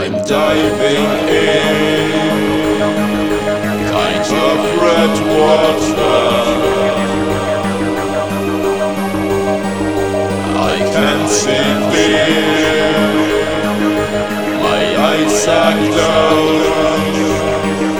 I'm diving in, kind of red water. I can see clear, my eyes are closed.